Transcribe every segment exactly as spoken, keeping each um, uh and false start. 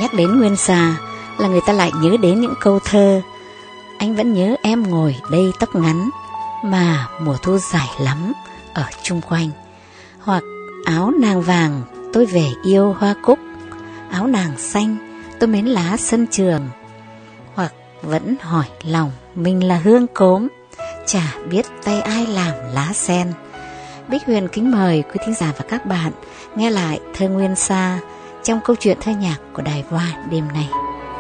Nhắc đến Nguyên Sa là người ta lại nhớ đến những câu thơ: anh vẫn nhớ em ngồi đây tóc ngắn, mà mùa thu dài lắm ở chung quanh. Hoặc áo nàng vàng tôi về yêu hoa cúc, áo nàng xanh tôi mến lá sân trường. Hoặc vẫn hỏi lòng mình là hương cốm, chả biết tay ai làm lá sen. Bích Huyền kính mời quý thính giả và các bạn nghe lại thơ Nguyên Sa trong câu chuyện thơ nhạc của Đài Voa đêm nay.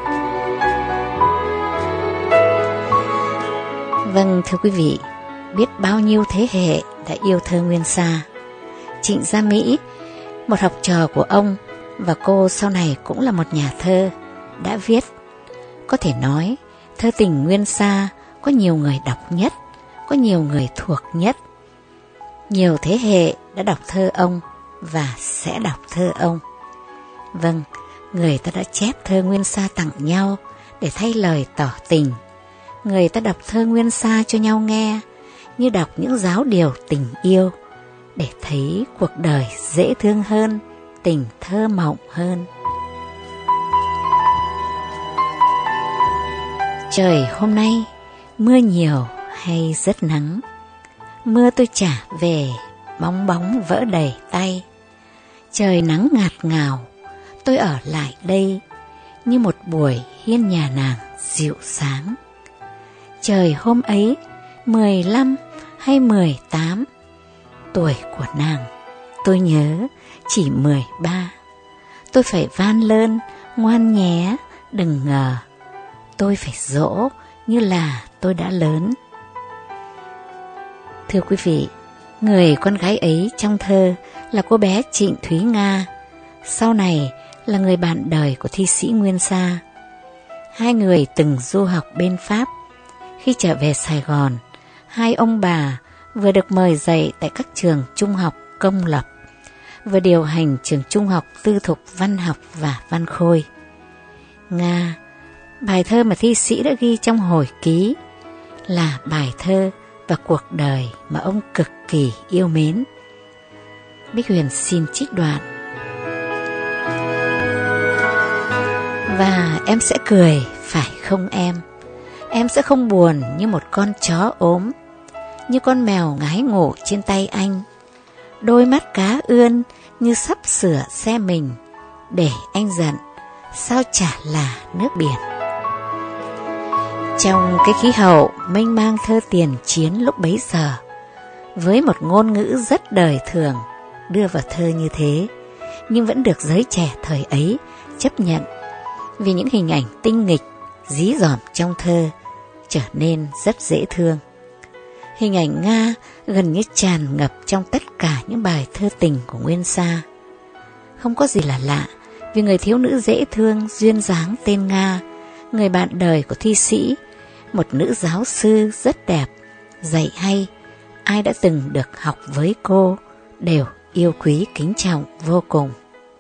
Vâng, thưa quý vị, biết bao nhiêu thế hệ đã yêu thơ Nguyên Sa. Trịnh Gia Mỹ, một học trò của ông, và cô sau này cũng là một nhà thơ, đã viết: có thể nói thơ tình Nguyên Sa có nhiều người đọc nhất, có nhiều người thuộc nhất. Nhiều thế hệ đã đọc thơ ông và sẽ đọc thơ ông. Vâng, người ta đã chép thơ Nguyên Sa tặng nhau để thay lời tỏ tình. Người ta đọc thơ Nguyên Sa cho nhau nghe, như đọc những giáo điều tình yêu, để thấy cuộc đời dễ thương hơn, tình thơ mộng hơn. Trời hôm nay mưa nhiều hay rất nắng? Mưa tôi trả về, bóng bóng vỡ đầy tay. Trời nắng ngạt ngào, tôi ở lại đây, như một buổi hiên nhà nàng dịu sáng. Trời hôm ấy mười lăm hay mười tám, tuổi của nàng tôi nhớ chỉ mười ba. Tôi phải van lơn, ngoan nhé, đừng ngờ, tôi phải dỗ như là tôi đã lớn. Thưa quý vị, người con gái ấy trong thơ là cô bé Trịnh Thúy Nga, sau này là người bạn đời của thi sĩ Nguyên Sa. Hai người từng du học bên Pháp. Khi trở về Sài Gòn, hai ông bà vừa được mời dạy tại các trường trung học công lập, vừa điều hành trường trung học tư thục văn học và văn khôi. Nga, bài thơ mà thi sĩ đã ghi trong hồi ký, là bài thơ và cuộc đời mà ông cực kỳ yêu mến. Bích Huyền xin trích đoạn: và em sẽ cười, phải không em? Em sẽ không buồn như một con chó ốm, như con mèo ngái ngủ trên tay anh. Đôi mắt cá ươn như sắp sửa xe mình, để anh giận, sao chả là nước biển. Trong cái khí hậu mênh mang thơ tiền chiến lúc bấy giờ, với một ngôn ngữ rất đời thường đưa vào thơ như thế, nhưng vẫn được giới trẻ thời ấy chấp nhận, vì những hình ảnh tinh nghịch, dí dỏm trong thơ trở nên rất dễ thương. Hình ảnh Nga gần như tràn ngập trong tất cả những bài thơ tình của Nguyên Sa. Không có gì là lạ, vì người thiếu nữ dễ thương duyên dáng tên Nga, người bạn đời của thi sĩ, một nữ giáo sư rất đẹp, dạy hay, ai đã từng được học với cô đều yêu quý kính trọng vô cùng.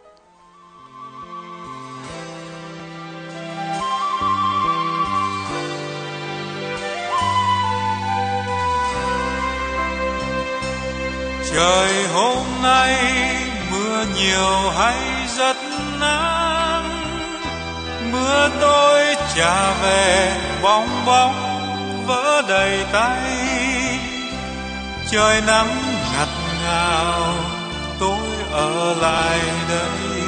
Trời hôm nay mưa nhiều hay rất nắng? Mưa tôi trả về, bóng bóng vỡ đầy tay. Trời nắng ngặt ngào, tôi ở lại đây,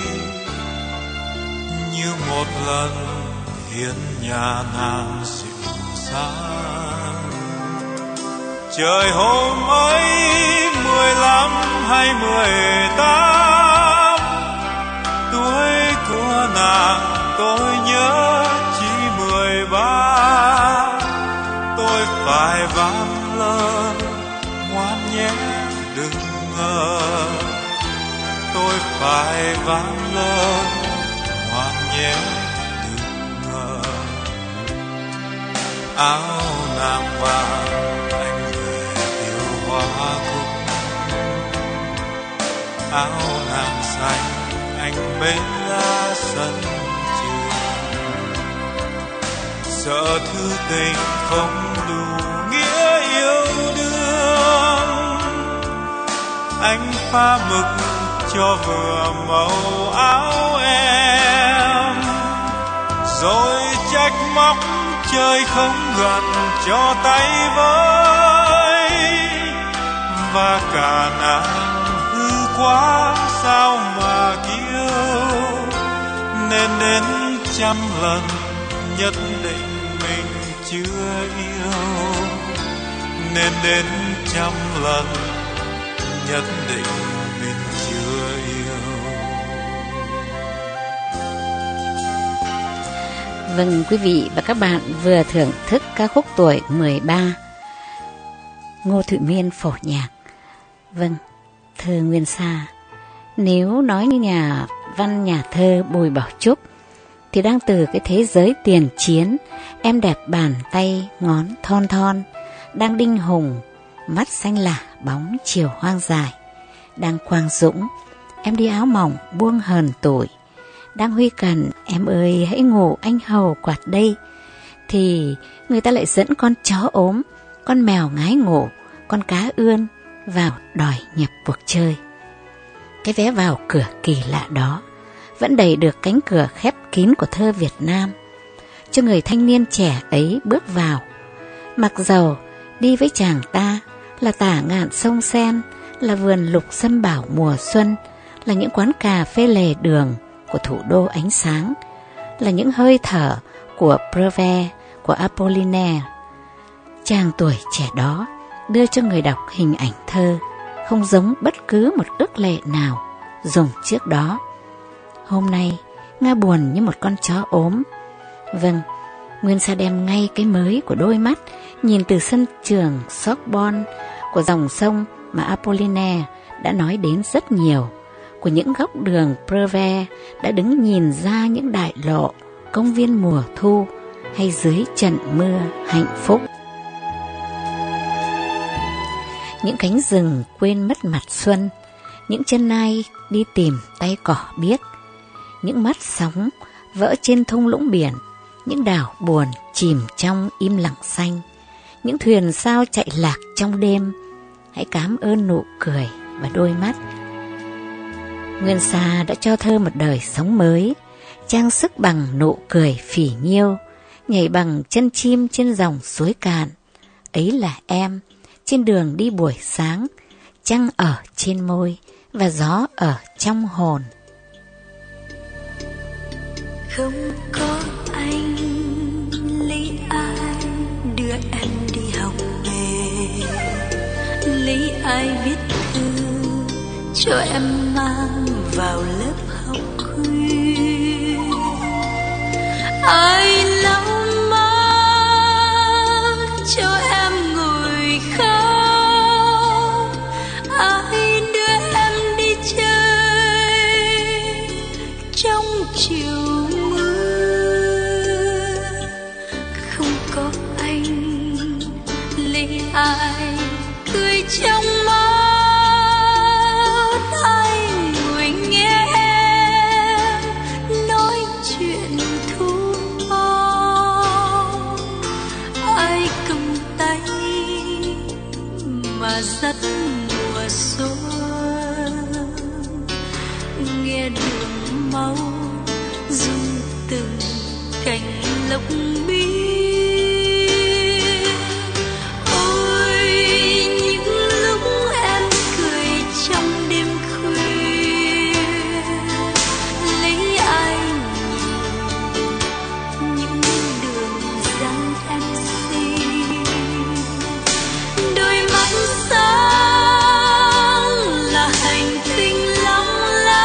như một lần hiên nhà nàng dịu dàng. Trời hôm ấy mười lăm hay mười tám, tuổi của nàng tôi nhớ chỉ mười ba. Tôi phải van lơn, ngoan nhé đừng ngờ. Tôi phải van lơn, ngoan nhé đừng ngờ. Áo nàng vàng hoa cúc, áo nàng xanh anh bên lá sân trường. Sợ thư tình không đủ nghĩa yêu đương, anh pha mực cho vừa màu áo em. rồi trách móc trời không gần cho tay với, và cả nàng hư quá sao mà kiêu, nên đến trăm lần nhất định mình chưa yêu, nên đến trăm lần nhất định mình chưa yêu. Vâng, quý vị và các bạn vừa thưởng thức ca khúc Tuổi mười ba, Ngô Thụy Miên phổ nhạc. Vâng, thơ Nguyên Sa, nếu nói như nhà văn nhà thơ Bùi Bảo Trúc thì đang từ cái thế giới tiền chiến, em đẹp bàn tay ngón thon thon, đang đinh hùng, mắt xanh lả bóng chiều hoang dài, đang Quang Dũng, em đi áo mỏng buông hờn tuổi, đang Huy Cần, em ơi hãy ngủ anh hầu quạt đây, thì người ta lại dẫn con chó ốm, con mèo ngái ngủ, con cá ươn vào đòi nhập cuộc chơi. Cái vé vào cửa kỳ lạ đó vẫn đẩy được cánh cửa khép kín của thơ Việt Nam cho người thanh niên trẻ ấy bước vào. Mặc dầu đi với chàng ta là tả ngạn sông Sen, là vườn lục sâm bảo mùa xuân, là những quán cà phê lề đường của thủ đô ánh sáng, là những hơi thở của Prévert, của Apollinaire. Chàng tuổi trẻ đó đưa cho người đọc hình ảnh thơ không giống bất cứ một ước lệ nào dùng trước đó. Hôm nay Nga buồn như một con chó ốm. Vâng, Nguyên Sa đem ngay cái mới của đôi mắt nhìn từ sân trường Sorbonne, của dòng sông mà Apollinaire đã nói đến rất nhiều, của những góc đường Prévert đã đứng nhìn ra những đại lộ, công viên mùa thu, hay dưới trận mưa hạnh phúc. Những cánh rừng quên mất mặt xuân, những chân nai đi tìm tay cỏ biếc, những mắt sóng vỡ trên thung lũng biển, những đảo buồn chìm trong im lặng xanh, những thuyền sao chạy lạc trong đêm. Hãy cảm ơn nụ cười và đôi mắt. Nguyên Sa đã cho thơ một đời sống mới, trang sức bằng nụ cười phỉ nhiêu, nhảy bằng chân chim trên dòng suối cạn. Ấy là em trên đường đi buổi sáng, trăng ở trên môi và gió ở trong hồn. Không có anh, lấy ai đưa em đi học nghề, lấy ai viết thư cho em mang vào lớp học khuya, ai lau má cho em ngồi khóc, ai đưa em đi chơi trong chiều mưa. Không có anh, lấy ai cười trong mắt, ai ngồi nghe em nói chuyện thu hoang, ai cầm tay mà dắt mùa xuân, nghe đường máu rung từng cành lộc biếc. Ôi những lúc em cười trong đêm khuya, lấy ai nhìn những đường dáng em xinh, đôi mắt sáng là hành tinh long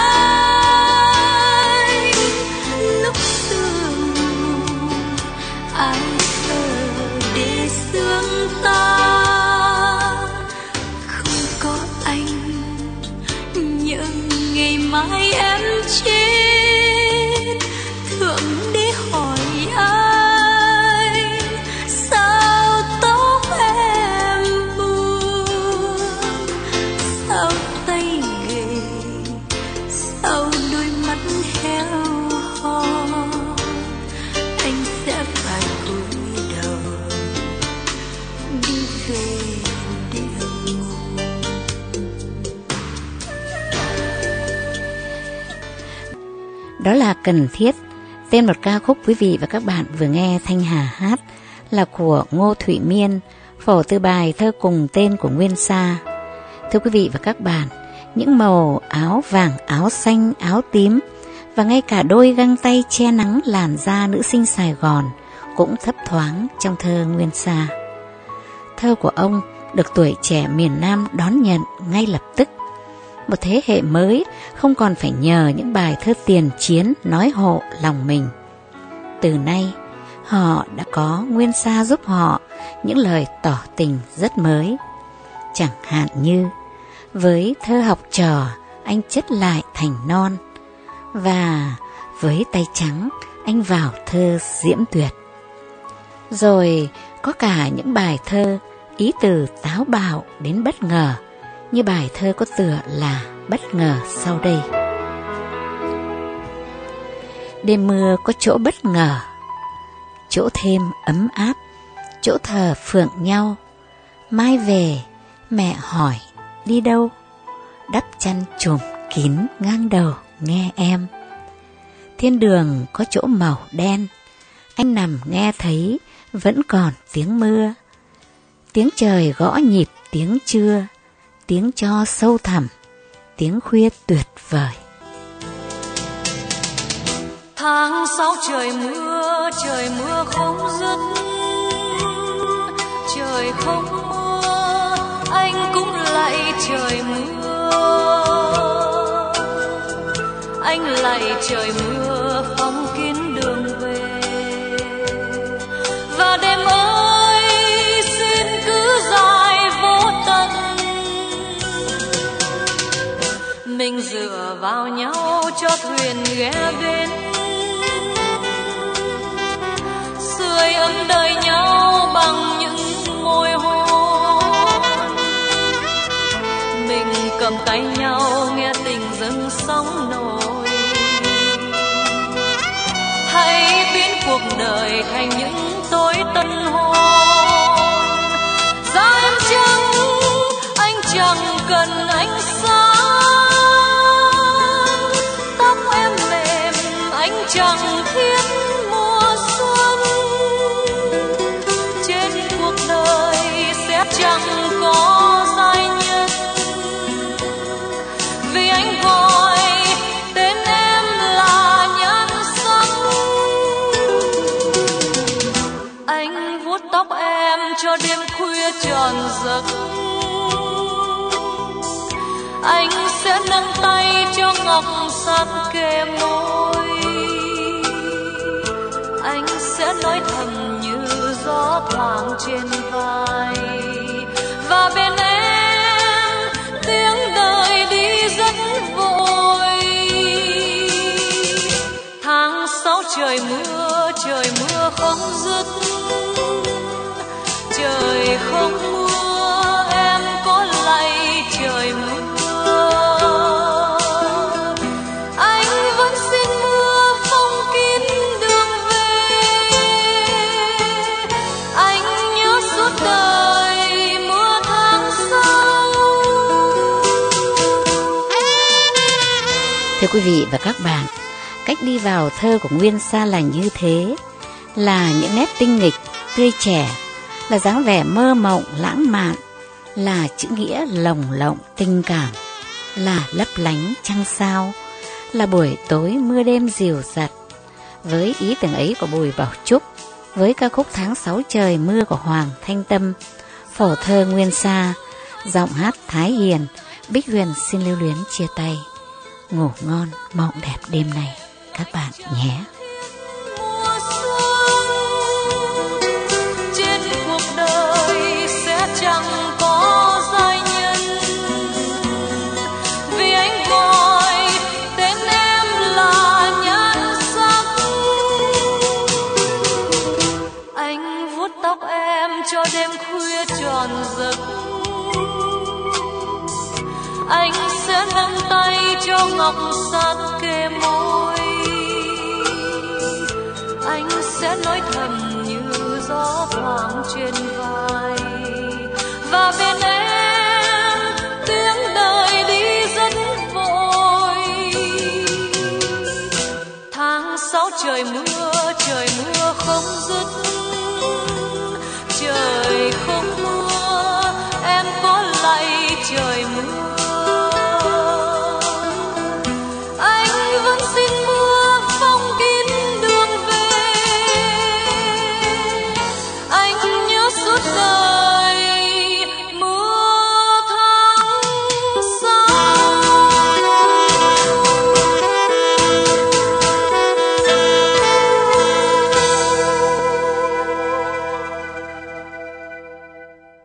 lanh. Lúc xưa ai thơ để sương ta, không có anh nhớ ngày mai em chết, thượng đế hỏi anh sao tóc em buồn, sao tay nghề, sao đôi mắt heo hon, anh sẽ phải cúi đầu đi về địa ngục. Đó là cần thiết Tên một ca khúc quý vị và các bạn vừa nghe Thanh Hà hát là của Ngô Thụy Miên, phổ từ bài thơ cùng tên của Nguyên Sa. Thưa quý vị và các bạn, những màu áo vàng, áo xanh, áo tím và ngay cả đôi găng tay che nắng làn da nữ sinh Sài Gòn cũng thấp thoáng trong thơ Nguyên Sa. Thơ của ông được tuổi trẻ miền Nam đón nhận ngay lập tức. Một thế hệ mới không còn phải nhờ những bài thơ tiền chiến nói hộ lòng mình. Từ nay, họ đã có Nguyên Sa giúp họ những lời tỏ tình rất mới. Chẳng hạn như với thơ học trò anh chất lại thành non, và với tay trắng anh vào thơ diễm tuyệt. Rồi có cả những bài thơ ý từ táo bạo đến bất ngờ, như bài thơ có tựa là Bất ngờ sau đây. Đêm mưa có chỗ bất ngờ, chỗ thêm ấm áp, chỗ thờ phượng nhau. Mai về mẹ hỏi đi đâu, đắp chăn trùm kín ngang đầu nghe em. Thiên đường có chỗ màu đen, anh nằm nghe thấy vẫn còn tiếng mưa. Tiếng trời gõ nhịp tiếng trưa, tiếng cho sâu thẳm, tiếng khuya tuyệt vời. Tháng sáu trời mưa, trời mưa không dứt. Trời không mưa, anh cũng lạy trời mưa. Anh lạy trời mưa phóng kín đường về. Và đêm ơi xin cứ dài vô tận, mình dựa vào nhau cho thuyền ghé bên, sưởi ấm đời nhau bằng những môi hôn. Mình cầm tay nhau nghe tình dâng sóng nổi, hãy biến cuộc đời thành những tối tân hôn. Da em trắng, anh chẳng cần ánh sáng. Tóc em mềm, anh chẳng thiết mùa xuân. Trên cuộc đời sẽ chẳng có giai nhân, vì anh gọi tên em là nhan sắc. Anh vuốt tóc em cho đêm khuya tròn giấc. Anh sẽ nâng tay cho ngọc sát kề môi. Anh sẽ nói thầm như gió thoảng trên vai. Và bên em tiếng đời đi rất vội. Tháng sáu trời mưa, trời mưa không dứt. Trời không mưa, em có lạy trời mưa. Anh vẫn xin mưa phong kín đường về. Anh nhớ suốt đời mưa tháng sau. Thưa quý vị và các bạn, cách đi vào thơ của Nguyên Sa là như thế, là những nét tinh nghịch, tươi trẻ, là dáng vẻ mơ mộng, lãng mạn, là chữ nghĩa lồng lộng tình cảm, là lấp lánh trăng sao, là buổi tối mưa đêm dịu dặt. Với ý tưởng ấy của Bùi Bảo Trúc, với ca khúc Tháng sáu trời mưa của Hoàng Thanh Tâm, phổ thơ Nguyên Sa, giọng hát Thái Hiền, Bích Huyền xin lưu luyến chia tay. Ngủ ngon, mộng đẹp đêm này các bạn nhé. Trên cuộc đời sẽ chẳng có giai nhân, vì anh gọi tên em là nhan sắc. Anh vuốt tóc em cho đêm khuya tròn giấc. Anh sẽ nắm tay cho ngọc sát kề môi. Anh sẽ nói thầm như gió thoảng trên vai. Và bên em tiếng đời đi rất vội. Tháng sáu trời mưa, không dứt